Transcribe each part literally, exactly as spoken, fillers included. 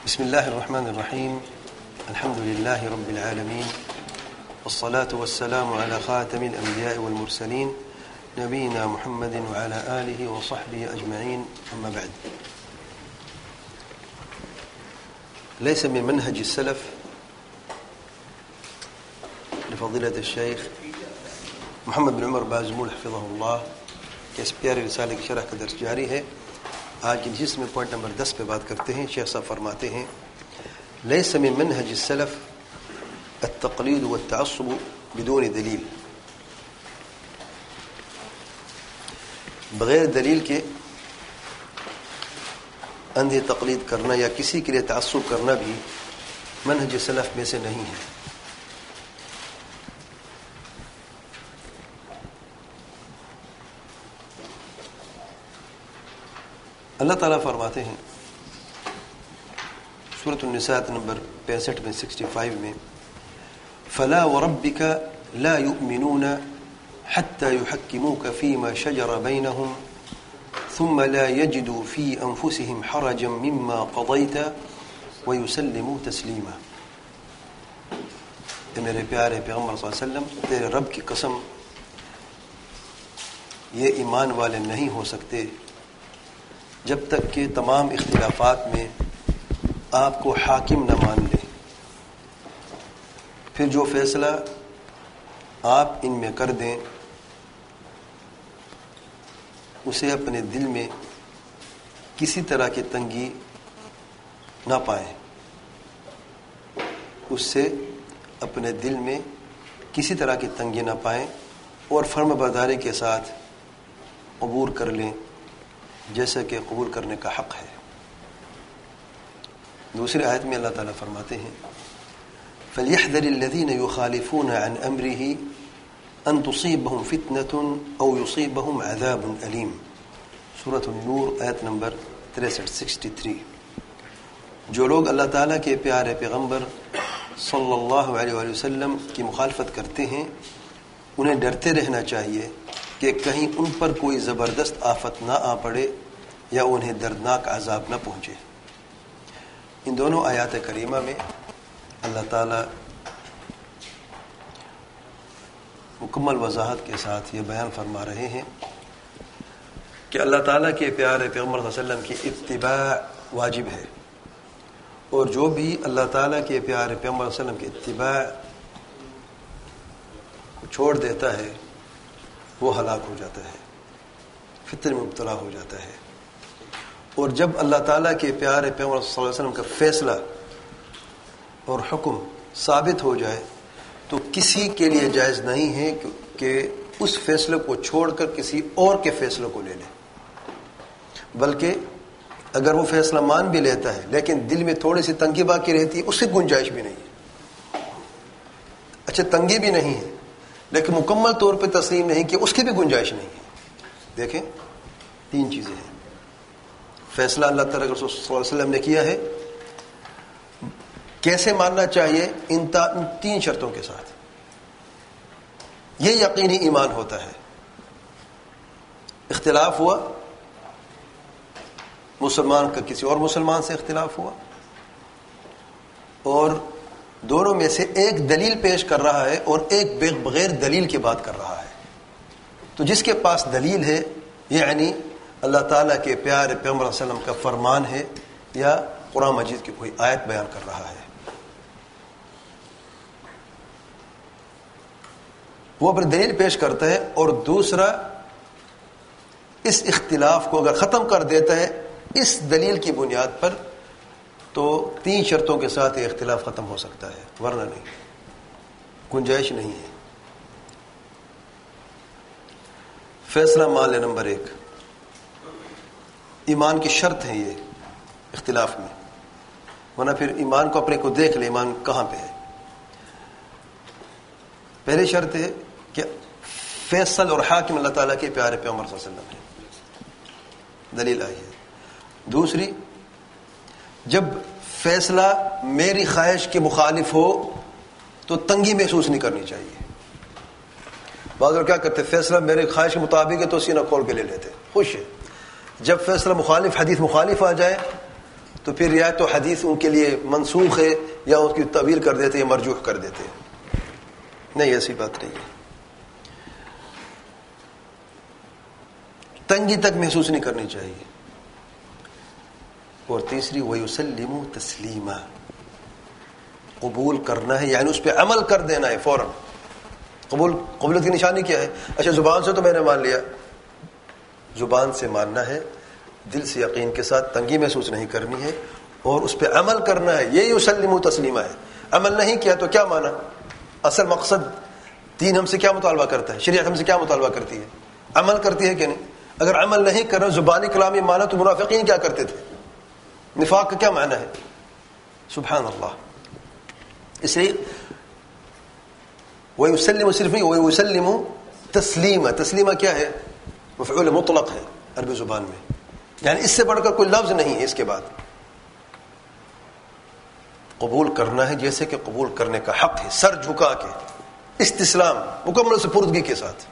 بسم الله الرحمن الرحيم. الحمد لله رب العالمين، والصلاة والسلام على خاتم الأنبياء والمرسلين نبينا محمد وعلى آله وصحبه أجمعين. أما بعد، ليس من منهج السلف لفضيلة الشيخ محمد بن عمر بازمول حفظه اللہ کہ اس پیارے رسالے کی شرح کا درس جاری ہے. آج کی جس میں پوائنٹ نمبر دس پہ بات کرتے ہیں. شیخ صاحب فرماتے ہیں لیس من منهج السلف التقلید والتعصب بدون دلیل. بغیر دلیل کے اندھی تقلید کرنا یا کسی کے لیے تعصب کرنا بھی منہج سلف میں سے نہیں ہے. اللہ تعالیٰ فرماتے ہیں سورۃ النساء نمبر پینسٹھ میں سکسٹی فائیو میں فلا وربك لا يؤمنون حتى يحكموك فيما شجر بينهم ثم لا يجدوا في أنفسهم حرجا مما قضيت ويسلموا تسليما. اے میرے پیارے پیغمبر صلی اللہ علیہ وسلم، تیرے رب کی قسم، یہ ایمان والے نہیں ہو سکتے جب تک کہ تمام اختلافات میں آپ کو حاکم نہ مان لیں. پھر جو فیصلہ آپ ان میں کر دیں اسے اپنے دل میں کسی طرح کی تنگی نہ پائیں، اس سے اپنے دل میں کسی طرح کی تنگی نہ پائیں اور فرم برداری کے ساتھ قبول کر لیں جیسا کہ قبول کرنے کا حق ہے. دوسری آیت میں اللہ تعالیٰ فرماتے ہیں فَلْيَحْذَرِ الَّذِينَ يُخَالِفُونَ عَنْ أَمْرِهِ أَن تُصِيبَهُمْ فِتْنَةٌ أَوْ يُصِيبَهُمْ عَذَابٌ أَلِيمٌ. سورۃ النور آیت نمبر تریسٹھ سکسٹی تھری. جو لوگ اللہ تعالیٰ کے پیارے پیغمبر صلی اللہ علیہ وآلہ وسلم کی مخالفت کرتے ہیں انہیں ڈرتے رہنا چاہیے کہ کہیں ان پر کوئی زبردست آفت نہ آ پڑے یا انہیں دردناک عذاب نہ پہنچے. ان دونوں آیات کریمہ میں اللہ تعالیٰ مکمل وضاحت کے ساتھ یہ بیان فرما رہے ہیں کہ اللہ تعالیٰ کے پیارے پیغمبر صلی اللہ علیہ وسلم کی اتباع واجب ہے، اور جو بھی اللہ تعالیٰ کے پیارے پیغمبر صلی اللہ علیہ وسلم کی اتباع کو چھوڑ دیتا ہے وہ ہلاک ہو جاتا ہے، فتنے میں مبتلا ہو جاتا ہے. اور جب اللہ تعالیٰ کے پیارے پیغمبر صلی اللہ علیہ وسلم کا فیصلہ اور حکم ثابت ہو جائے تو کسی کے لیے جائز نہیں ہے کہ اس فیصلے کو چھوڑ کر کسی اور کے فیصلے کو لے لے، بلکہ اگر وہ فیصلہ مان بھی لیتا ہے لیکن دل میں تھوڑی سی تنگی باقی رہتی ہے اس کی گنجائش بھی نہیں ہے. اچھا تنگی بھی نہیں ہے لیکن مکمل طور پہ تسلیم نہیں کہ اس کی بھی گنجائش نہیں ہے. دیکھیں تین چیزیں ہیں. فیصلہ اللہ تعالیٰ کے رسول صلی اللہ علیہ وسلم نے کیا ہے، کیسے ماننا چاہیے؟ ان تین شرطوں کے ساتھ. یہ یقینی ایمان ہوتا ہے. اختلاف ہوا، مسلمان کا کسی اور مسلمان سے اختلاف ہوا اور دونوں میں سے ایک دلیل پیش کر رہا ہے اور ایک بغیر دلیل کی بات کر رہا ہے، تو جس کے پاس دلیل ہے یعنی اللہ تعالیٰ کے پیارے پیغمبر صلی اللہ علیہ وسلم کا فرمان ہے یا قرآن مجید کی کوئی آیت بیان کر رہا ہے، وہ اپنی دلیل پیش کرتا ہے. اور دوسرا اس اختلاف کو اگر ختم کر دیتا ہے اس دلیل کی بنیاد پر تو تین شرطوں کے ساتھ یہ اختلاف ختم ہو سکتا ہے، ورنہ نہیں، گنجائش نہیں ہے. فیصلہ مان لے. نمبر ایک، ایمان کی شرط ہے یہ اختلاف میں، ورنہ پھر ایمان کو اپنے کو دیکھ لے ایمان کہاں پہ ہے. پہلی شرط ہے کہ فیصل اور حاکم اللہ تعالیٰ کے پیارے پیغمبر صلی اللہ علیہ وسلم ہے، دلیل آئی ہے. دوسری، جب فیصلہ میری خواہش کے مخالف ہو تو تنگی محسوس نہیں کرنی چاہیے. بعض لوگ کیا کرتے، فیصلہ میرے خواہش کے مطابق ہے تو سینہ کھول کے لے لیتے، خوش ہے. جب فیصلہ مخالف حدیث مخالف آ جائے تو پھر رعایت و حدیث ان کے لیے منسوخ ہے یا اس کی تعویل کر دیتے ہیں، مرجوح کر دیتے ہیں. نہیں، ایسی بات نہیں ہے. تنگی تک محسوس نہیں کرنی چاہیے. اور تیسری وَيُسَلِّمُ تَسْلِيمًا، قبول کرنا ہے یعنی اس پہ عمل کر دینا ہے فوراً. قبول قبولیت کی نشانی کیا ہے؟ اچھا زبان سے تو میں نے مان لیا، زبان سے ماننا ہے، دل سے یقین کے ساتھ تنگی محسوس نہیں کرنی ہے اور اس پہ عمل کرنا ہے. یہ یسلم تسلیمہ ہے. عمل نہیں کیا تو کیا مانا؟ اصل مقصد دین ہم سے کیا مطالبہ کرتا ہے؟ شریعت ہم سے کیا مطالبہ کرتی ہے؟ عمل کرتی ہے کہ نہیں؟ اگر عمل نہیں کر رہا، زبانی کلامی مانا، تو منافقین کیا کرتے تھے؟ نفاق کا کیا معنی ہے؟ سبحان اللہ. اس لیے وَيُسَلِّمُ صرف نہیں، وَيُسَلِّمُ تسلیمہ. تسلیمہ کیا ہے؟ مفعول مطلق ہے عربی زبان میں، یعنی اس سے بڑھ کر کوئی لفظ نہیں ہے. اس کے بعد قبول کرنا ہے جیسے کہ قبول کرنے کا حق ہے، سر جھکا کے، استسلام، مکمل سپردگی کے ساتھ.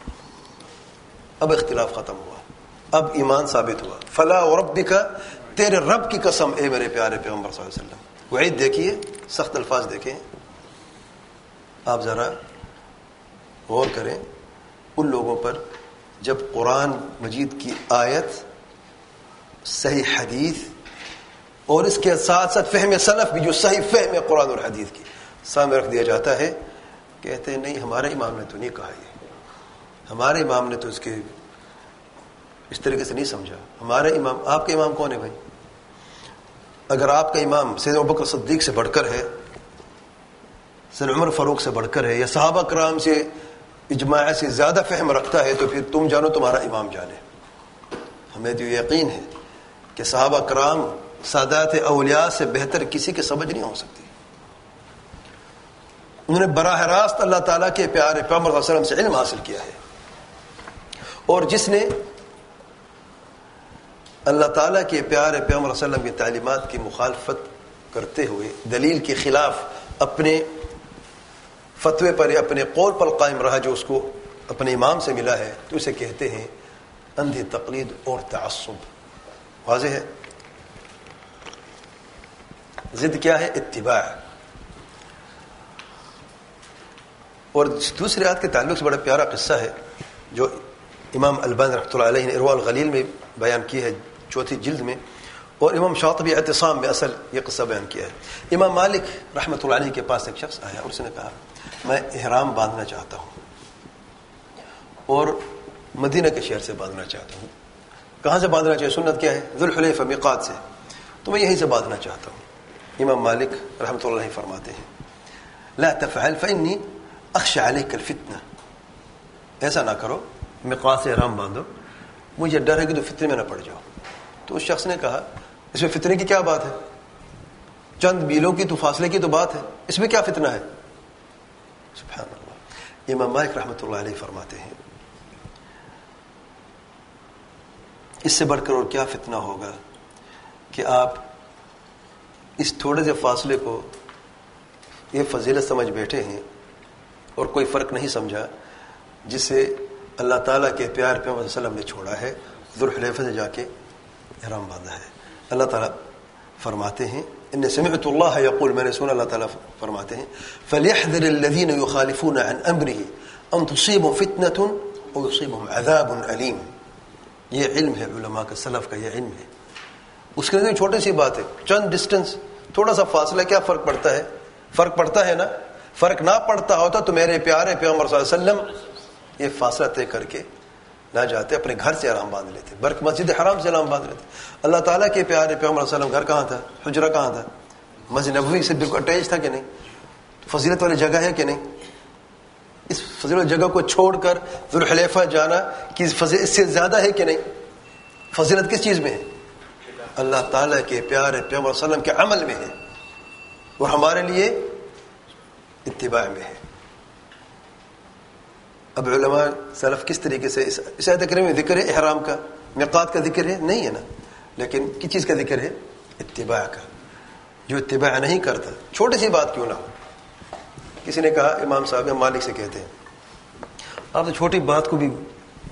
اب اختلاف ختم ہوا، اب ایمان ثابت ہوا. فلا وربک، تیرے رب کی قسم اے میرے پیارے پیغمبر صلی اللہ علیہ وسلم. وعید دیکھیے، سخت الفاظ دیکھیں. آپ ذرا غور کریں ان لوگوں پر جب قرآن مجید کی آیت، صحیح حدیث اور اس کے ساتھ ساتھ فہم سلف بھی، جو صحیح فہم قرآن اور حدیث کی سامنے رکھ دیا جاتا ہے، کہتے ہیں نہیں ہمارے امام نے تو نہیں کہا، یہ ہمارے امام نے تو اس کے اس طریقے سے نہیں سمجھا. ہمارے امام، آپ کا امام کون ہے بھائی؟ اگر آپ کا امام سیدنا ابوبکر صدیق سے بڑھ کر ہے، سیدنا عمر فاروق سے بڑھ کر ہے، یا صحابہ کرام سے اجماع سے زیادہ فہم رکھتا ہے، تو پھر تم جانو تمہارا امام جانے. ہمیں تو یقین ہے کہ صحابہ کرام سادات اولیاء سے بہتر کسی کی سمجھ نہیں ہو سکتی. انہوں نے براہ راست اللہ تعالیٰ کے پیارے پیغمبر صلی اللہ علیہ وسلم سے علم حاصل کیا ہے. اور جس نے اللہ تعالیٰ کے پیارے پیغمبر صلی اللہ علیہ وسلم کی تعلیمات کی مخالفت کرتے ہوئے دلیل کے خلاف اپنے فتوے پر، اپنے قول پر قائم رہا، جو اس کو اپنے امام سے ملا ہے، تو اسے کہتے ہیں اندھی تقلید اور تعصب. واضح ہے؟ ضد کیا ہے؟ اتباع. اور دوسری آیت کے تعلق سے بڑا پیارا قصہ ہے جو امام البانی رحمۃ اللہ علیہ نے ارواء الغلیل میں بیان کی ہے، چوتھی جلد میں، اور امام شاطبی اعتصام میں اصل یہ قصہ بیان کیا ہے. امام مالک رحمۃ اللہ علیہ کے پاس ایک شخص آیا اور اس نے کہا میں احرام باندھنا چاہتا ہوں اور مدینہ کے شہر سے باندھنا چاہتا ہوں. کہاں سے باندھنا چاہیے؟ سنت کیا ہے؟ ذوالحلیفہ میقات سے. تو میں یہیں سے باندھنا چاہتا ہوں. امام مالک رحمۃ اللہ علیہ فرماتے ہیں لا تفعل فإني اخشى عليك الفتنہ. ایسا نہ کرو، میقات سے احرام باندھو، مجھے ڈر ہے کہ تو فتنے میں نہ پڑ جاؤ. تو اس شخص نے کہا اس میں فتنے کی کیا بات ہے؟ چند میلوں کی تو فاصلے کی تو بات ہے، اس میں کیا فتنہ ہے؟ سبحان اللہ. امام مالک رحمۃ اللہ علیہ فرماتے ہیں اس سے بڑھ کر اور کیا فتنہ ہوگا کہ آپ اس تھوڑے سے فاصلے کو یہ فضیلت سمجھ بیٹھے ہیں اور کوئی فرق نہیں سمجھا جسے اللہ تعالیٰ کے پیار پیغمبر صلی اللہ علیہ وسلم نے چھوڑا ہے، ذوالحلیفہ سے جا کے احرام باندھا ہے. اللہ تعالیٰ فرماتے ہیں ان سمعت اللہ یقول، میں نے سنا اللہ تعالیٰ فرماتے ہیں فلیحذر الذین یخالفون عن امرہ ان تصیبهم فتنۃ او یصیبهم عذاب علیم. یہ علم ہے علماء کا، سلف کا یہ علم ہے. اس کے لیے چھوٹی سی بات ہے، چند ڈسٹنس، تھوڑا سا فاصلہ، کیا فرق پڑتا ہے؟ فرق پڑتا ہے نا. فرق نہ پڑتا ہوتا تو میرے پیارے پیغمبر صلی اللہ علیہ وسلم یہ فاصلہ طے کر کے نہ جاتے، اپنے گھر سے احرام باندھ لیتے، بلکہ مسجد حرام سے احرام باندھ لیتے. اللہ تعالیٰ کے پیارے پیغمبر صلی اللہ علیہ وسلم گھر کہاں تھا؟ حجرہ کہاں تھا؟ مسجد نبوی سے بالکل اٹیچ تھا کہ نہیں؟ فضیلت والی جگہ ہے کہ نہیں؟ اس فضیلت جگہ کو چھوڑ کر ذوالحلیفہ جانا کی فضیلت اس سے زیادہ ہے کہ نہیں؟ فضیلت کس چیز میں ہے؟ اللہ تعالیٰ کے پیارے پیغمبر صلی اللہ علیہ وسلم کے عمل میں ہے، اور ہمارے لیے اتباع میں ہے. اب علماء سلف کس طریقے سے اس آیت کریمہ میں ذکر ہے احرام کا، میقات کا ذکر ہے نہیں ہے نا، لیکن کس چیز کا ذکر ہے؟ اتباع کا. جو اتباع نہیں کرتا، چھوٹی سی بات کیوں نہ ہو. کسی نے کہا امام صاحب مالک سے کہتے ہیں آپ تو چھوٹی بات کو بھی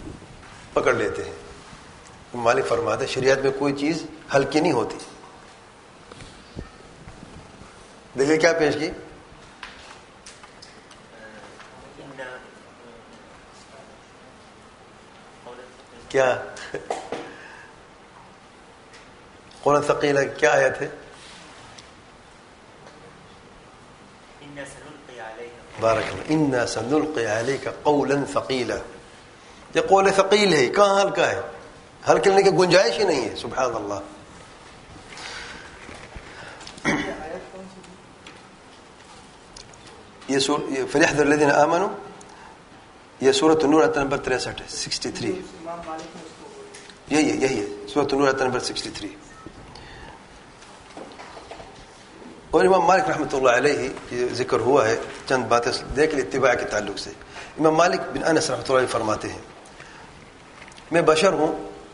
پکڑ لیتے ہیں. مالک فرماتے شریعت میں کوئی چیز ہلکی نہیں ہوتی. دلیل کیا پیش کی؟ کیا قول ثقیلا کیا آیت ہے؟ بارک اللہ. انا سنلقی علیک قولا ثقیلا. یہ قول ثقیل ہے، کہاں ہلکا ہے؟ حل کرنے کی گنجائش ہی نہیں ہے. سبحان اللہ. یہ سور فلیحذر الذین آمنوا، یہ سورۃ النور آیت نمبر تریسٹھ ہے، سکسٹی تھری. یہی ہے یہی ہے سورۃ النور آیت نمبر سکسٹی تھری. اور امام مالک رحمۃ اللہ علیہ کی ذکر ہوا ہے، چند باتیں دیکھ لی اتباع کے تعلق سے. امام مالک بن انس رحمۃ اللہ علیہ فرماتے ہیں میں بشر ہوں،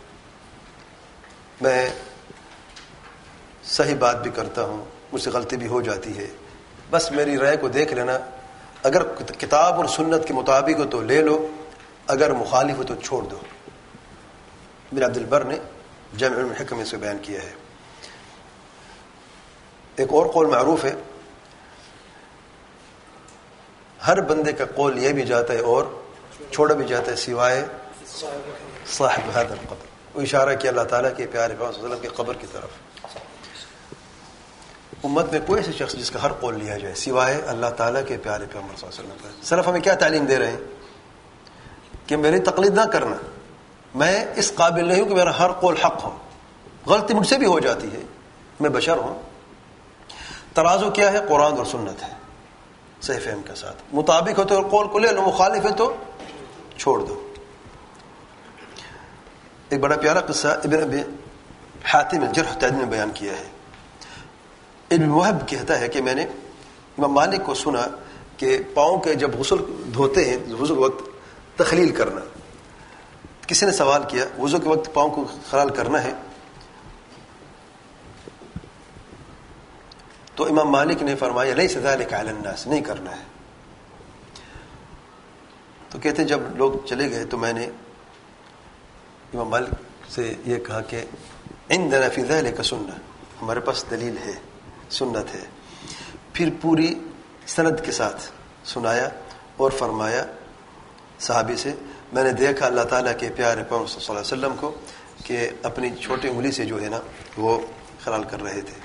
میں صحیح بات بھی کرتا ہوں، مجھ سے غلطی بھی ہو جاتی ہے، بس میری رائے کو دیکھ لینا، اگر کتاب اور سنت کے مطابق ہو تو لے لو، اگر مخالف ہو تو چھوڑ دو. ابن عبد البر نے جامع الحکم سے بیان کیا ہے. ایک اور قول معروف ہے، ہر بندے کا قول یہ بھی جاتا ہے اور چھوڑا بھی جاتا ہے سوائے صاحب هذا القبر. وہ اشارہ کیا اللہ تعالیٰ کے پیارے پیغمبر صلی اللہ علیہ وسلم کے قبر کی طرف. امت میں کوئی ایسا شخص جس کا ہر قول لیا جائے سوائے اللہ تعالیٰ کے پیارے پیغمبر صلی اللہ علیہ وسلم. سلف ہمیں کیا تعلیم دے رہے ہیں کہ میری تقلید نہ کرنا، میں اس قابل نہیں ہوں کہ میرا ہر قول حق ہو، غلطی مجھ سے بھی ہو جاتی ہے، میں بشر ہوں. ترازو کیا ہے؟ قرآن اور سنت ہے، صحیح فہم کے ساتھ مطابق ہو تو قول کو لے لو، مخالف ہے تو چھوڑ دو. ایک بڑا پیارا قصہ ابن ابی حاتم الجرح والتعدیل نے بیان کیا ہے. ابن وہب کہتا ہے کہ میں نے امام مالک کو سنا کہ پاؤں کے جب غسل دھوتے ہیں وضو کے وقت تخلیل کرنا، کسی نے سوال کیا وضو کے وقت پاؤں کو خلال کرنا ہے؟ تو امام مالک نے فرمایا لیس ذلک علی الناس، نہیں کرنا ہے. تو کہتے جب لوگ چلے گئے تو میں نے امام مالک سے یہ کہا کہ عندنا فی ذلک سنہ، ہمارے پاس دلیل ہے، سنت ہے. پھر پوری سند کے ساتھ سنایا اور فرمایا صحابی سے میں نے دیکھا اللہ تعالیٰ کے پیارے پیغمبر صلی اللہ علیہ وسلم کو کہ اپنی چھوٹی انگلی سے جو ہے نا وہ خلال کر رہے تھے.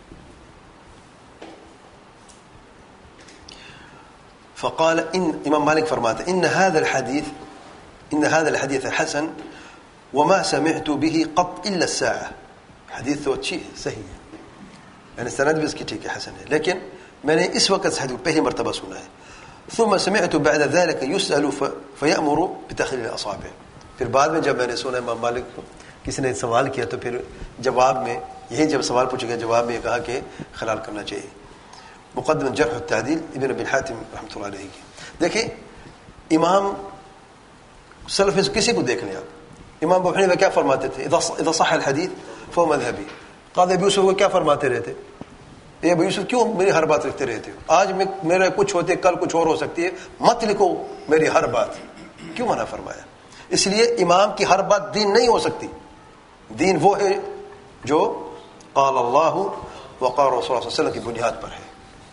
فقال ان امام مالک فرماتے ان هذا الحديث ان هذا الحديث حسن وما سمعت به قط الا الساعه. حدیث تو اچھی ہے، صحیح ہے، یعنی سند بھی اس کی ٹھیک ہے، حسن ہے، لیکن میں نے اس وقت حدیث پہلی مرتبہ سنا ہے. ثم سمعت بعد ذلك يسأل فيأمر بتخليل الاصابع. پھر بعد میں جب میں نے سنا امام مالک کو کسی نے سوال کیا تو پھر جواب میں یہی جب سوال پوچھا گیا جواب میں یہ کہا کہ خلال کرنا چاہیے. مقدم جرح التعدیل ابن ابی حاتم رحمۃ اللہ علیہ کی. دیکھیں امام سلف میں کسی کو دیکھ لیں آپ، امام ابو حنیفہ کیا فرماتے تھے؟ اذا صح الحدیث فهو مذهبی. قاضی ابو یوسف کو کیا فرماتے رہتے؟ اے ابو یوسف کیوں میری ہر بات لکھتے رہتے ہو؟ آج میں میرا کچھ ہوتے کل کچھ اور ہو سکتی ہے، مت لکھو میری ہر بات. کیوں منع فرمایا؟ اس لیے امام کی ہر بات دین نہیں ہو سکتی. دین وہ ہے جو قال اللہ وقال رسول اللہ صلی اللہ علیہ وسلم کی بنیاد پر ہے.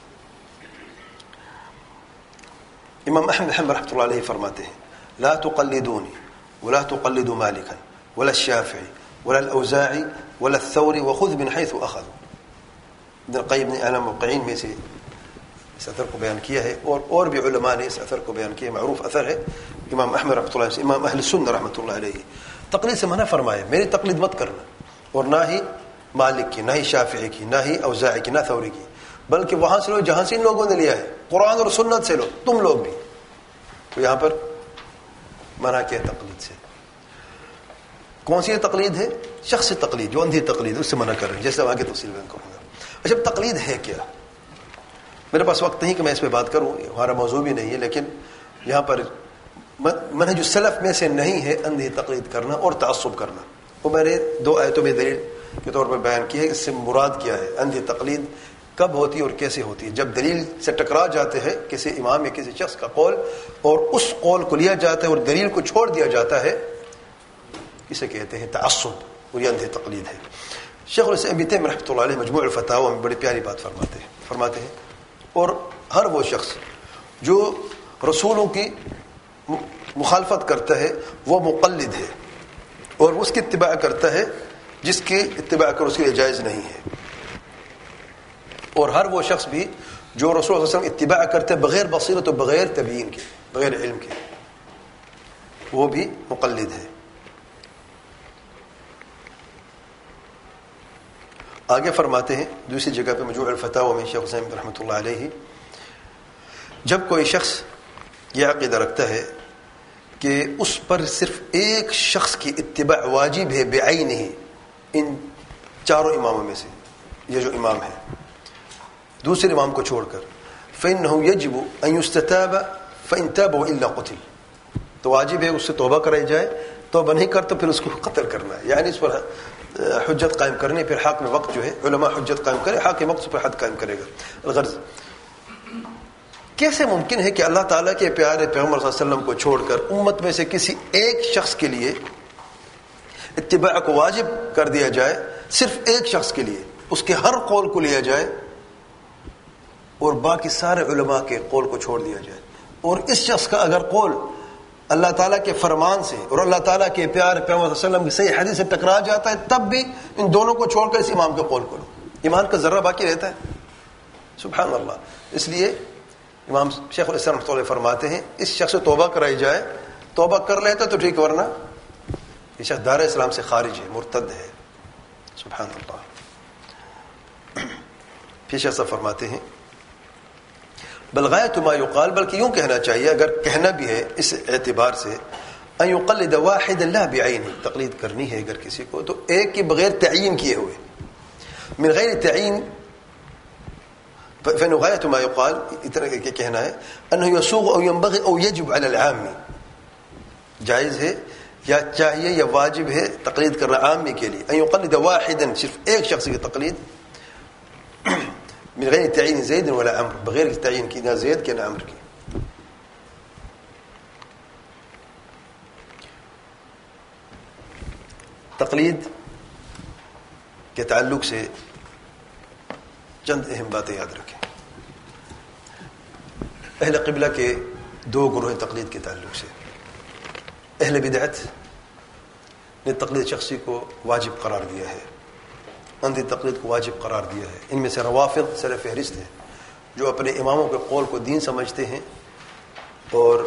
امام احمد حنبل رحمۃ اللہ علیہ فرماتے ہیں لا تقلدونی ولا تقلدوا مالکا ولا الشافعی ولا الاوزاعی ولا الثوری وخذ من حيث اخذوا. ابن القیم نے اعلام موقعین میں سے اس اثر کو بیان کیا ہے اور اور بھی علماء نے اس اثر کو بیان کیا. معروف اثر ہے امام احمد رحمۃ اللہ علیہ، امام اہل سنہ رحمۃ اللہ علیہ. تقلید سے منع فرمایا، میری تقلید مت کرنا، اور نہ ہی مالک کی، نہ ہی شافعی کی، نہ ہی اوزاعی کی، نہ ثوری کی، بلکہ وہاں سے لو جہاں سے ان لوگوں نے لیا ہے، قرآن اور سنت سے لو تم لوگ بھی. تو یہاں پر منع کیا تقلید سے. کون سی تقلید ہے؟ شخص تقلید جو اندھی تقلید، اس سے منع کر رہے ہیں، جیسے آگے تفصیل بیان کروں گا. اچھا تقلید ہے کیا؟ میرے پاس وقت نہیں کہ میں اس پہ بات کروں، ہمارا موضوع بھی نہیں ہے، لیکن یہاں پر منہج السلف میں سے نہیں ہے اندھی تقلید کرنا اور تعصب کرنا. وہ میں نے دو آیتوں میں دلیل کے طور پر بیان کی ہے. اس سے مراد کیا ہے؟ اندھی تقلید کب ہوتی ہے اور کیسے ہوتی ہے؟ جب دلیل سے ٹکرا جاتے ہیں کسی امام یا کسی شخص کا قول اور اس قول کو لیا جاتا ہے اور دلیل کو چھوڑ دیا جاتا ہے، اسے کہتے ہیں تعصب، اور یہ اندھی تقلید ہے. شیخ الاسلام ابن تیمیہ رحمۃ اللہ علیہ مجموع الفتاوی میں بڑی پیاری بات فرماتے ہیں. فرماتے ہیں اور ہر وہ شخص جو رسولوں کی مخالفت کرتا ہے وہ مقلد ہے اور اس کی اتباع کرتا ہے جس کی اتباع کر اس کے لیے جائز نہیں ہے. اور ہر وہ شخص بھی جو رسول صلی اللہ علیہ وسلم اتباع کرتے بغیر بصیرت و بغیر تبیین کے، بغیر علم کے، وہ بھی مقلد ہے. آگے فرماتے ہیں دوسری جگہ پہ مجموع الفتاوی میں شیخ حسین رحمۃ اللہ علیہ، جب کوئی شخص یہ عقیدہ رکھتا ہے کہ اس پر صرف ایک شخص کی اتباع واجب ہے بعینہ، ان چاروں اماموں میں سے یہ جو امام ہے دوسرے امام کو چھوڑ کر، فإنه يجب أن يستتاب فإن تاب وإلا قتل، تو واجب ہے اس سے توبہ کرائی جائے، توبہ نہیں کر تو پھر اس کو قتل کرنا ہے. یعنی اس پر حجت قائم کرنی، پھر حاکم وقت جو ہے علماء حجت قائم کرے، حاکم وقت پر حد قائم کرے گا. الغرض کیسے ممکن ہے کہ اللہ تعالیٰ کے پیارے پیغمبر صلی اللہ علیہ وسلم کو چھوڑ کر امت میں سے کسی ایک شخص کے لیے اتباع کو واجب کر دیا جائے، صرف ایک شخص کے لیے اس کے ہر قول کو لیا جائے اور باقی سارے علماء کے قول کو چھوڑ دیا جائے، اور اس شخص کا اگر قول اللہ تعالیٰ کے فرمان سے اور اللہ تعالیٰ کے پیارے پیغمبر صلی اللہ علیہ وسلم کی صحیح حدیث سے ٹکرا جاتا ہے تب بھی ان دونوں کو چھوڑ کر اس امام کے قول کو لو، ایمان کا ذرہ باقی رہتا ہے. سبحان اللہ. اس لیے امام شیخ الاسلام رحمۃ اللہ فرماتے ہیں اس شخص سے توبہ کرائی جائے، توبہ کر لیتا تو ٹھیک، ورنہ یہ شخص دار اسلام سے خارج ہے، مرتد ہے. سبحان اللہ. پھر شیخ صاحب فرماتے ہیں بل غایت ما یقال، بلکہ یوں کہنا چاہیے اگر کہنا بھی ہے اس اعتبار سے، ان یقلد واحد لا بعینہ، تقلید کرنی ہے اگر کسی کو تو ایک کے بغیر تعین کیے ہوئے، من غیر تعین، فإن غایت ما یقال اتنا کہ کہنا ہے انه یسوغ او ينبغي او يجب على العام، جائز ہے یا چاہیے یا واجب ہے تقلید کرنا عامی کے لیے، ان یقلد واحدا، صرف ایک شخص کی تقلید، من غیر تعین زید ولا عمر، بغیر تعین کی نہ زید کے نہ عمر کی. تقلید کے تعلق سے چند اہم باتیں یاد رکھیں. اہل قبلہ کے دو گروہ تقلید کے تعلق سے. اہل بدعت نے تقلید شخصی کو واجب قرار دیا ہے، اندھی تقلید کو واجب قرار دیا ہے. ان میں سے روافض سر فہرست ہیں جو اپنے اماموں کے قول کو دین سمجھتے ہیں اور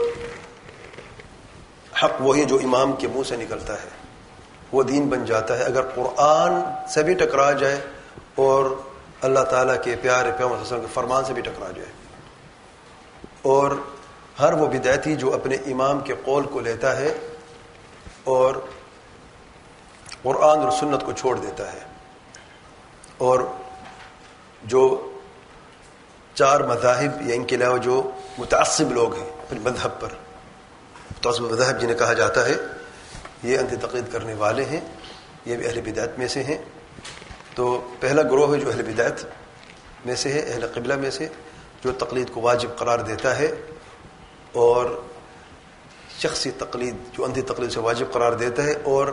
حق وہی جو امام کے منہ سے نکلتا ہے وہ دین بن جاتا ہے اگر قرآن سے بھی ٹکرا جائے اور اللہ تعالیٰ کے پیارے پیغمبر صلی اللہ علیہ وسلم کے فرمان سے بھی ٹکرا جائے. اور ہر وہ بدعتی جو اپنے امام کے قول کو لیتا ہے اور قرآن اور سنت کو چھوڑ دیتا ہے، اور جو چار مذاہب یا ان کے علاوہ جو متعصب لوگ ہیں اپنے مذہب پر، متعصب مذاہب جنہیں کہا جاتا ہے، یہ انتھی تقلید کرنے والے ہیں، یہ بھی اہل بدعت میں سے ہیں. تو پہلا گروہ ہے جو اہل بدعت میں سے ہے، اہل قبلہ میں سے، جو تقلید کو واجب قرار دیتا ہے اور شخصی تقلید جو اندھی تقلید سے واجب قرار دیتا ہے، اور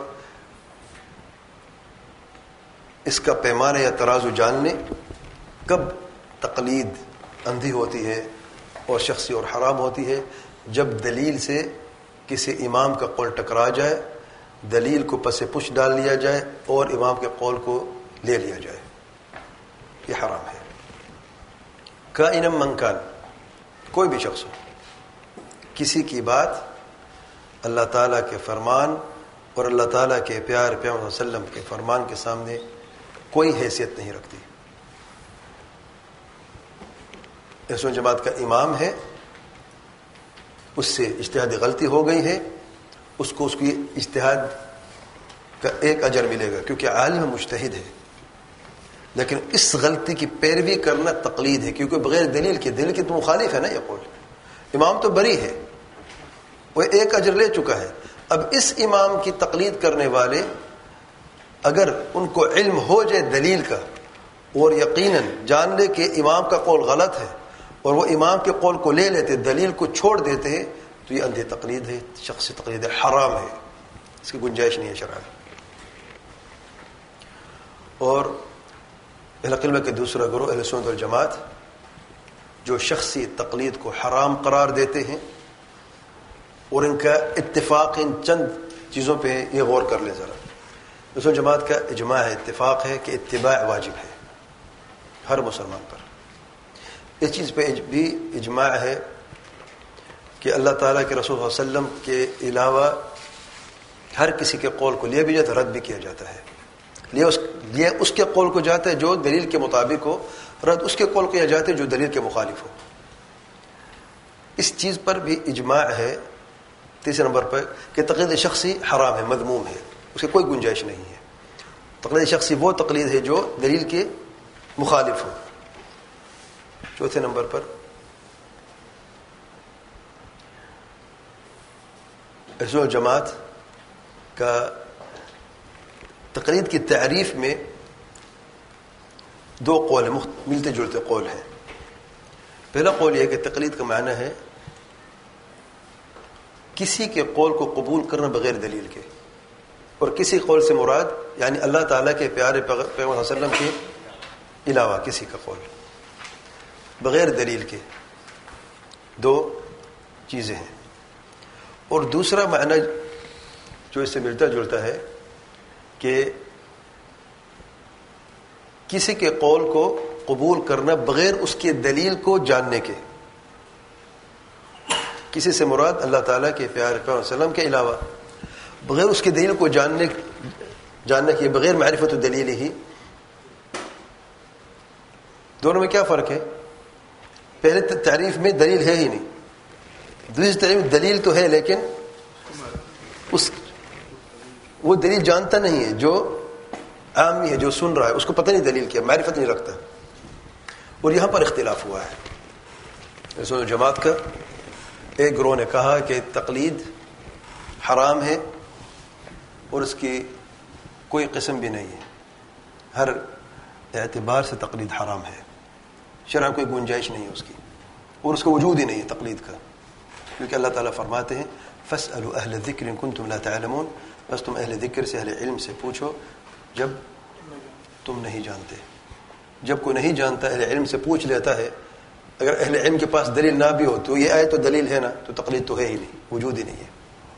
اس کا پیمانہ یا ترازو جاننے کب تقلید اندھی ہوتی ہے اور شخصی اور حرام ہوتی ہے، جب دلیل سے کسی امام کا قول ٹکرا جائے، دلیل کو پس پش ڈال لیا جائے اور امام کے قول کو لے لیا جائے، یہ حرام ہے. کائنم من کان، کوئی بھی شخص ہو، کسی کی بات اللہ تعالیٰ کے فرمان اور اللہ تعالیٰ کے پیار پیغمبر صلی اللہ علیہ وسلم کے فرمان کے سامنے کوئی حیثیت نہیں رکھتی. اہل جماعت کا امام ہے، اس سے اجتہادی غلطی ہو گئی ہے، اس کو اس کی اجتہاد کا ایک اجر ملے گا کیونکہ عالم مجتہد ہے، لیکن اس غلطی کی پیروی کرنا تقلید ہے کیونکہ بغیر دلیل کے، دلیل کے تو مخالف ہے نا یہ قول. امام تو بری ہے، وہ ایک اجر لے چکا ہے. اب اس امام کی تقلید کرنے والے اگر ان کو علم ہو جائے دلیل کا اور یقیناً جان لے کہ امام کا قول غلط ہے اور وہ امام کے قول کو لے لیتے، دلیل کو چھوڑ دیتے ہیں، تو یہ اندھی تقلید ہے، شخصی تقلید ہے، حرام ہے، اس کی گنجائش نہیں ہے شرعاً. اور اہل قلمہ کے دوسرا گروہ اہل سنت والجماعت جو شخصی تقلید کو حرام قرار دیتے ہیں، اور ان کا اتفاق ان چند چیزوں پہ یہ غور کر لیں ذرا. اصول جماعت کا اجماع ہے، اتفاق ہے کہ اتباع واجب ہے ہر مسلمان پر. اس چیز پہ بھی اجماع ہے کہ اللہ تعالیٰ کے رسول صلی اللہ علیہ وسلم کے علاوہ ہر کسی کے قول کو لیا بھی جاتا ہے، رد بھی کیا جاتا ہے. لیا اس, لیا اس کے قول کو جاتا ہے جو دلیل کے مطابق ہو، رد اس کے قول کو یا جاتے جو دلیل کے مخالف ہو. اس چیز پر بھی اجماع ہے. تیسرے نمبر پر کہ تقلید شخصی حرام ہے، مذموم ہے، اس کی کوئی گنجائش نہیں ہے. تقلید شخصی وہ تقلید ہے جو دلیل کے مخالف ہو. چوتھے نمبر پر اہل جماعت کا تقلید کی تعریف میں دو قول ہیں، ملتے جلتے قول ہیں. پہلا قول یہ ہے کہ تقلید کا معنی ہے کسی کے قول کو قبول کرنا بغیر دلیل کے، اور کسی قول سے مراد یعنی اللہ تعالیٰ کے پیارے پیغمبر صلی اللہ علیہ وسلم کے علاوہ کسی کا قول بغیر دلیل کے. دو چیزیں ہیں. اور دوسرا معنی جو اس سے ملتا جلتا ہے کہ کسی کے قول کو قبول کرنا بغیر اس کے دلیل کو جاننے کے. کسی سے مراد اللہ تعالیٰ کے پیارے پیغمبر صلی اللہ علیہ وسلم کے علاوہ بغیر اس کے دلیل کو جاننے جاننے کے بغیر معرفت دلیل ہی. دونوں میں کیا فرق ہے؟ پہلے تعریف میں دلیل ہے ہی نہیں، دوسری تعریف میں دلیل تو ہے لیکن اس وہ دلیل جانتا نہیں ہے. جو عامی ہے، جو سن رہا ہے، اس کو پتہ نہیں دلیل کیا، معرفت نہیں رکھتا. اور یہاں پر اختلاف ہوا ہے. رسول جماعت کا ایک گروہ نے کہا کہ تقلید حرام ہے اور اس کی کوئی قسم بھی نہیں ہے، ہر اعتبار سے تقلید حرام ہے، شرع کوئی گنجائش نہیں ہے اس کی، اور اس کا وجود ہی نہیں ہے تقلید کا. کیونکہ اللہ تعالیٰ فرماتے ہیں فاسألوا اہل الذکر ان کنتم لا تعلمون، بس تم اہل ذکر سے، اہل علم سے پوچھو جب تم نہیں جانتے. جب کوئی نہیں جانتا اہل علم سے پوچھ لیتا ہے. اگر اہل علم کے پاس دلیل نہ بھی ہو تو یہ آئے تو دلیل ہے نا، تو تقلید تو ہے ہی نہیں، وجود ہی نہیں ہے.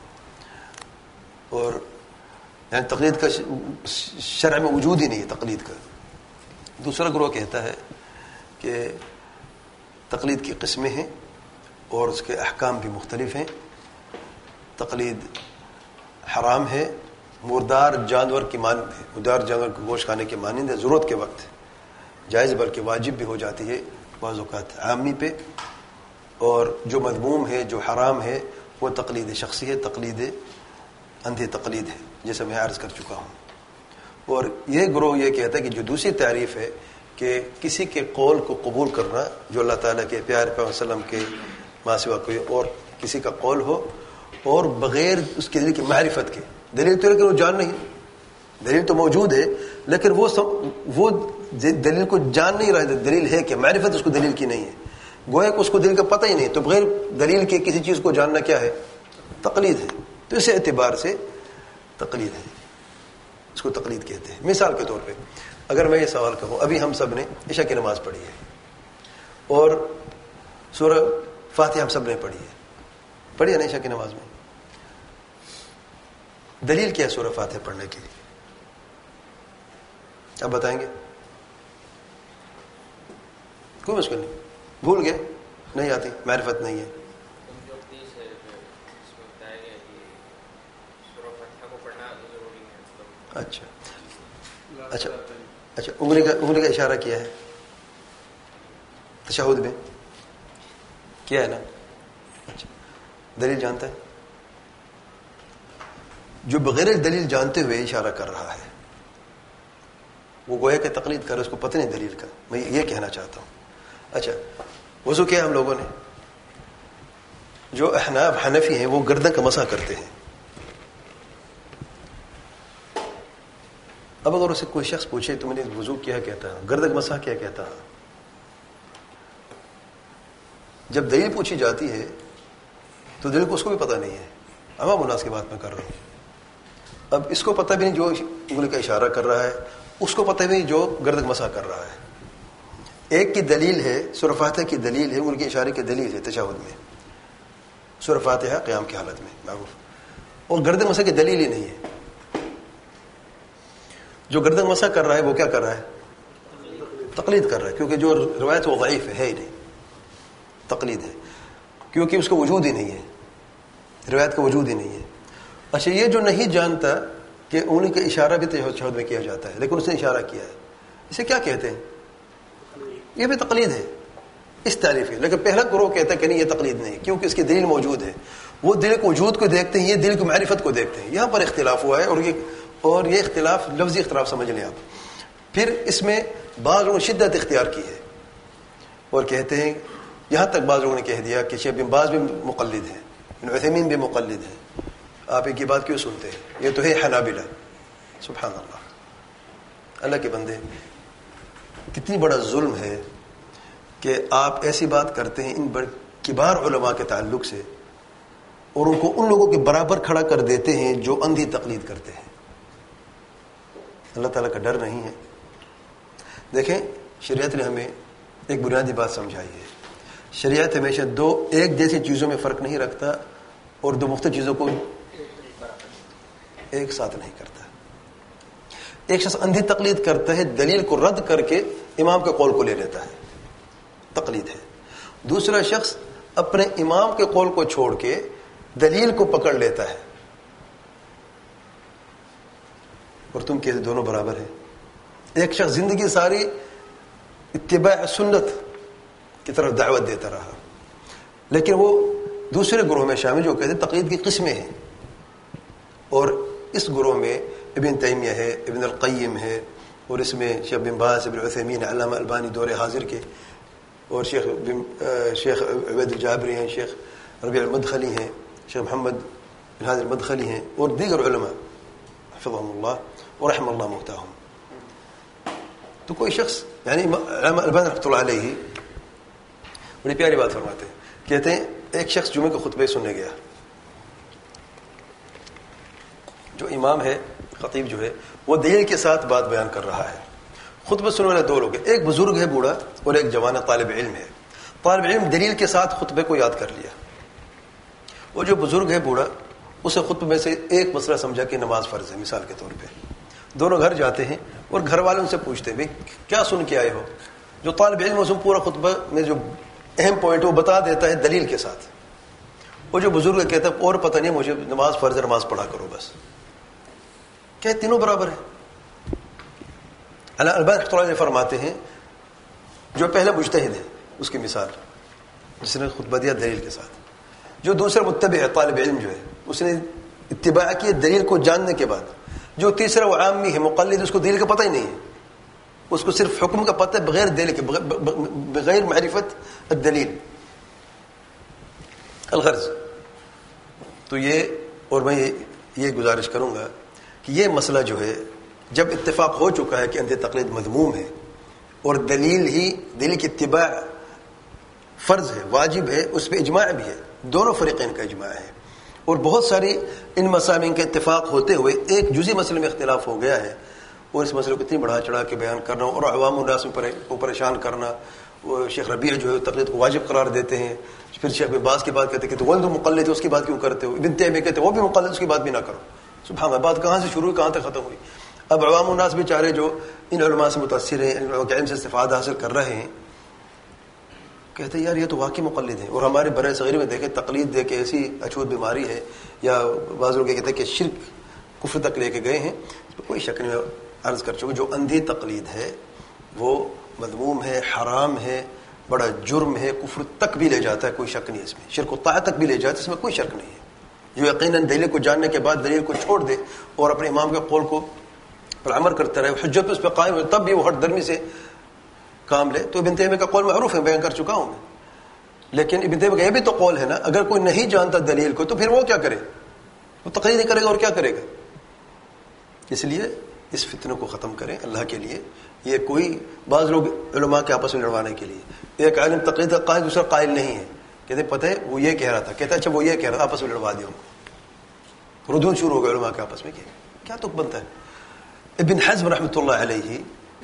اور یعنی تقلید کا شرع میں وجود ہی نہیں ہے تقلید کا. دوسرا گروہ کہتا ہے کہ تقلید کی قسمیں ہیں اور اس کے احکام بھی مختلف ہیں. تقلید حرام ہے، مردار جانور کی مانند ہے، مردار جانور کو گوشت کھانے کے مانند ہے، ضرورت کے وقت جائز بلکہ واجب بھی ہو جاتی ہے بعض اوقات عامی پہ. اور جو مذموم ہے، جو حرام ہے، وہ تقلید شخصی ہے، تقلید اندھی تقلید ہے، جیسے میں عرض کر چکا ہوں. اور یہ گروہ یہ کہتا ہے کہ جو دوسری تعریف ہے کہ کسی کے قول کو قبول کرنا جو اللہ تعالیٰ کے پیارے پیغمبر صلی اللہ علیہ وسلم کے ماں سوا کوئی اور کسی کا قول ہو اور بغیر اس کے دلیل کی معرفت کے. دلیل تو لیکن وہ جان نہیں، دلیل تو موجود ہے لیکن وہ وہ دلیل کو جان نہیں رہا. دلیل ہے کہ معرفت اس کو دلیل کی نہیں ہے، گویا کہ اس کو دلیل کا پتہ ہی نہیں. تو بغیر دلیل کے کسی چیز کو جاننا کیا ہے؟ تقلید ہے. تو اس اعتبار سے تقلید ہے، اس کو تقلید کہتے ہیں. مثال کے طور پہ اگر میں یہ سوال کہوں، ابھی ہم سب نے عشاء کی نماز پڑھی ہے اور سورہ فاتحہ ہم سب نے پڑھی ہے، پڑھی ہے نا عشاء کی نماز میں. دلیل کیا ہے سورہ فاتحہ پڑھنے کی؟ اب بتائیں گے؟ کوئی مشکل نہیں. بھول گئے، نہیں آتی، معرفت نہیں ہے. اچھا اچھا اچھا انگلی کا انگلی کا اشارہ کیا ہے تشہد میں، کیا ہے نا. اچھا دلیل جانتا ہے؟ جو بغیر دلیل جانتے ہوئے اشارہ کر رہا ہے وہ گویا کہ تقلید کر، اس کو پتہ نہیں دلیل کا. میں یہ کہنا چاہتا ہوں. اچھا وضو کیا ہم لوگوں نے؟ جو احناف حنفی ہیں وہ گردن کا مسح کرتے ہیں. اب اگر اسے کوئی شخص پوچھے تم نے وضو کیا کہتا ہے، گردن مسح کیا کہتا ہے، جب دلیل پوچھی جاتی ہے تو دلیل کو اس کو بھی پتہ نہیں ہے. عوام الناس کی بات میں کر رہا ہوں. اب اس کو پتہ بھی نہیں جو انگلی کا اشارہ کر رہا ہے، اس کو پتہ بھی نہیں جو گردن مسح کر رہا ہے. ایک کی دلیل ہے سورہ فاتحہ کی دلیل ہے ان کے اشارے کی دلیل ہے تشہد میں، سورہ فاتحہ قیام کی حالت میں معروف، اور گردن مسح کی دلیل ہی نہیں ہے۔ جو گردن مسح کر رہا ہے وہ کیا کر رہا ہے؟ تقلید کر رہا ہے، کیونکہ جو روایت وہ ضعیف ہے ہی نہیں، تقلید ہے کیونکہ اس کا وجود ہی نہیں ہے، روایت کا وجود ہی نہیں ہے۔ اچھا یہ جو نہیں جانتا کہ انہیں کا اشارہ بھی تشہد میں کیا جاتا ہے لیکن اس نے اشارہ کیا ہے، اسے کیا کہتے ہیں؟ یہ بھی تقلید ہے، اس تعریف ہے۔ لیکن پہلا گروہ کہتا ہے کہ نہیں یہ تقلید نہیں، کیونکہ اس کی دلیل موجود ہے، وہ دل کے وجود کو دیکھتے ہیں، یہ دل کی معرفت کو دیکھتے ہیں۔ یہاں پر اختلاف ہوا ہے، اور یہ اور یہ اختلاف لفظی اختلاف سمجھ لیں آپ۔ پھر اس میں بعض لوگوں نے شدت اختیار کی ہے اور کہتے ہیں، یہاں تک بعض لوگوں نے کہہ دیا کہ شیخ بن باز بھی مقلد ہیں، ابن عثیمین بھی مقلد ہیں۔ آپ ایک کی بات کیوں سنتے ہیں؟ یہ تو ہے حنابلہ۔ سبحان اللہ، اللہ کے بندے، کتنی بڑا ظلم ہے کہ آپ ایسی بات کرتے ہیں ان بڑے کبار علماء کے تعلق سے، اور ان کو ان لوگوں کے برابر کھڑا کر دیتے ہیں جو اندھی تقلید کرتے ہیں۔ اللہ تعالیٰ کا ڈر نہیں ہے؟ دیکھیں، شریعت نے ہمیں ایک بنیادی بات سمجھائی ہے۔ شریعت ہمیشہ دو ایک جیسی چیزوں میں فرق نہیں رکھتا اور دو مختلف چیزوں کو ایک ساتھ نہیں کرتا۔ ایک شخص اندھی تقلید کرتا ہے، دلیل کو رد کر کے امام کے قول کو لے لیتا ہے، تقلید ہے۔ دوسرا شخص اپنے امام کے قول کو چھوڑ کے دلیل کو پکڑ لیتا ہے، اور تم کہتے دونوں برابر ہیں۔ ایک شخص زندگی ساری اتباع سنت کی طرف دعوت دیتا رہا، لیکن وہ دوسرے گروہ میں شامل جو کہتے تقلید کی قسمیں ہیں، اور اس گروہ میں ابن تیمیہ ہے، ابن القیم ہے، اور اس میں شیخ بن باز، ابن عثیمین، علامہ البانی دور حاضر کے، اور شیخ شیخ عبید الجابری ہیں، شیخ ربیع المدخلی ہیں، شیخ محمد بن حاضر المدخلی ہیں، اور دیگر علماء حفظهم اللہ ورحم اللہ موتاہم۔ تو کوئی شخص یعنی علامہ البانی رحمۃ اللہ علیہ بڑی پیاری بات فرماتے ہیں، کہتے ہیں ایک شخص جمعے کے خطبے سننے گیا، جو امام ہے، خطیب جو ہے، وہ دلیل کے ساتھ بات بیان کر رہا ہے۔ خطبہ سننے والے دو لوگ ہیں، ایک بزرگ ہے بوڑھا اور ایک جوان طالب علم ہے۔ طالب علم دلیل کے ساتھ خطبے کو یاد کر لیا، وہ جو بزرگ ہے بوڑھا، اسے خطبے میں سے ایک مسئلہ سمجھا کہ نماز فرض ہے، مثال کے طور پہ۔ دونوں گھر جاتے ہیں اور گھر والے ان سے پوچھتے ہیں بھائی کیا سن کے آئے ہو؟ جو طالب علم اس میں پورا خطبہ میں جو اہم پوائنٹ وہ بتا دیتا ہے دلیل کے ساتھ، وہ جو بزرگ کہتا ہے اور پتہ نہیں مجھے نماز فرض ہے، نماز پڑھا کرو بس۔ کیا تینوں برابر ہیں؟ علامہ البانی رحمۃ اللہ علیہ فرماتے ہیں جو پہلا مجتہد ہے اس کی مثال، جس نے خطبہ دیا دلیل کے ساتھ، جو دوسرا متبع ہے طالب علم جو ہے، اس نے اتباع کی دلیل کو جاننے کے بعد، جو تیسرا وہ عامی ہے مقلد، اس کو دلیل کا پتہ ہی نہیں ہے، اس کو صرف حکم کا پتہ ہے بغیر دلیل کے، بغیر معرفت الدلیل الغرض۔ تو یہ، اور میں یہ گزارش کروں گا کہ یہ مسئلہ جو ہے جب اتفاق ہو چکا ہے کہ اندھی تقلید مذموم ہے اور دلیل ہی دلیل کی اتباع فرض ہے، واجب ہے، اس پہ اجماع بھی ہے، دونوں فریقین کا اجماع ہے، اور بہت ساری ان مسائل کے اتفاق ہوتے ہوئے ایک جزئی مسئلے میں اختلاف ہو گیا ہے، اور اس مسئلے کو اتنی بڑھا چڑھا کے بیان کرنا اور عوام الناس کو پریشان کرنا۔ وہ شیخ ربیع جو ہے تقلید کو واجب قرار دیتے ہیں، پھر شیخ بن باز کی بات کہتے ہیں کہ تو مقلد ہے، اس کی بات کیوں کرتے ہو؟ ابن تیمیہ کہتے ہیں وہ بھی مقلد، اس کی بات بھی نہ کرو۔ سبحان اللہ، بات کہاں سے شروع ہوئی کہاں تک ختم ہوئی؟ اب عوام الناس بیچارے جو ان علماء سے متاثر ہیں، ان علماء کے علم سے استفادہ حاصل کر رہے ہیں، کہتے ہیں یار یہ تو واقعی مقلد ہیں۔ اور ہمارے برے صغیر میں دیکھیں تقلید دے کے ایسی اچھوت بیماری ہے، یا بعض لوگ کہتے ہیں کہ شرک کفر تک لے کے گئے ہیں، اس پہ کوئی شک نہیں۔ عرض کر چکے جو اندھی تقلید ہے وہ مذموم ہے، حرام ہے، بڑا جرم ہے، کفر تک بھی لے جاتا ہے، کوئی شک نہیں اس میں، شرک و طاعت تک بھی لے جاتا ہے، اس میں کوئی شک نہیں ہے۔ جو یقیناً دلیل کو جاننے کے بعد دلیل کو چھوڑ دے اور اپنے امام کے قول کو پر عمل کرتا رہے، حجت اس پہ قائم ہو، تب بھی وہ ہٹ درمی سے کام لے۔ تو ابن تیمیہ کا قول معروف ہے، بیان کر چکا ہوں میں، لیکن ابن تیمیہ کا یہ بھی تو قول ہے نا، اگر کوئی نہیں جانتا دلیل کو تو پھر وہ کیا کرے؟ وہ تقلید نہیں کرے گا اور کیا کرے گا؟ اس لیے اس فتنوں کو ختم کریں اللہ کے لیے۔ یہ کوئی بعض لوگ علماء کے آپس میں لڑوانے کے لیے، ایک عالم تقلید کا قائل دوسرا قائل نہیں ہے، کہتے پتہ ہے وہ یہ کہہ رہا تھا، کہتا اچھا وہ یہ کہہ رہا تھا، آپس میں لڑوا دیا ان کو، ردون شروع ہو گئے علماء کے آپس میں، کیا تک بنتا ہے؟ ابن حزم رحمۃ اللہ علیہ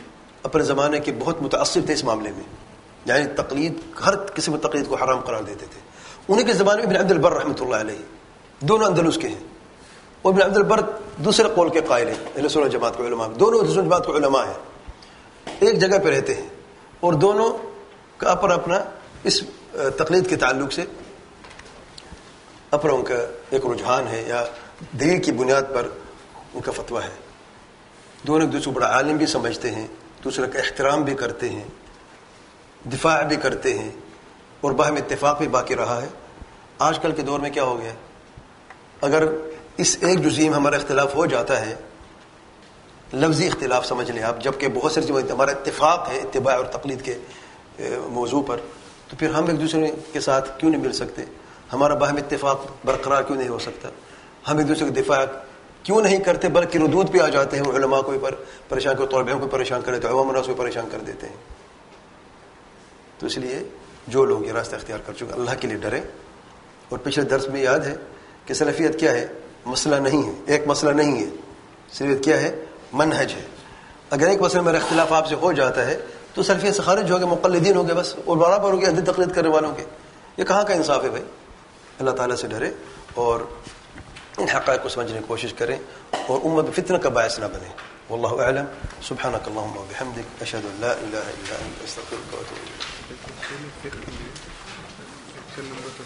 اپنے زمانے کے بہت متعصب تھے اس معاملے میں، یعنی تقلید، ہر قسم کی تقلید کو حرام قرار دیتے تھے. انہیں کے زمانے میں ابن عبد البر رحمۃ اللہ علیہ، دونوں اندلس کے ہیں، اور ابن عبد البر دوسرے قول کے قائل ہیں، اہل سنت جماعت کے علماء، دونوں اہل سنت جماعت کے علماء ہیں، ایک جگہ پہ رہتے ہیں، اور دونوں کا اپنا اپنا اس تقلید کے تعلق سے اپنا ان کا ایک رجحان ہے یا دلیل کی بنیاد پر ان کا فتویٰ ہے. دونوں ایک دوسرے کو بڑا عالم بھی سمجھتے ہیں، دوسرے کا احترام بھی کرتے ہیں، دفاع بھی کرتے ہیں، اور باہم اتفاق بھی باقی رہا ہے. آج کل کے دور میں کیا ہو گیا، اگر اس ایک جزئی میں ہمارا اختلاف ہو جاتا ہے، لفظی اختلاف سمجھ لیں آپ، جبکہ بہت ساری چیزیں ہمارا اتفاق ہے اتباع اور تقلید کے موضوع پر، تو پھر ہم ایک دوسرے کے ساتھ کیوں نہیں مل سکتے؟ ہمارا باہم اتفاق برقرار کیوں نہیں ہو سکتا؟ ہم ایک دوسرے کا دفاع کیوں نہیں کرتے، بلکہ ردود پہ آ جاتے ہیں، علماء کو پر پریشان کر، طلباء کو پریشان کر دیتے ہیں، عوام الناس کو پریشان کر دیتے ہیں. تو اس لیے جو لوگ یہ راستہ اختیار کر چکے اللہ کے لیے ڈرے. اور پچھلے درس میں یاد ہے کہ سلفیت کیا ہے، مسئلہ نہیں ہے، ایک مسئلہ نہیں ہے، سلفیت کیا ہے، منہج ہے. اگر ایک مسئلہ میرا اختلاف آپ سے ہو جاتا ہے تو سلفیت سے خارج ہو گئے، مقلدین ہو گئے بس، اور برابر ہو گئے اندھی تقلید کرنے والوں کے. یہ کہاں کا انصاف ہے بھائی؟ اللہ تعالیٰ سے ڈرے اور ان حقائق کو سمجھنے کی کوشش کریں، اور امت فتنہ کا باعث نہ بنے. واللہ اعلم. سبحانک اللہم وبحمدک، اشہد ان لا الہ الا انت، استغفرک واتوب الیک.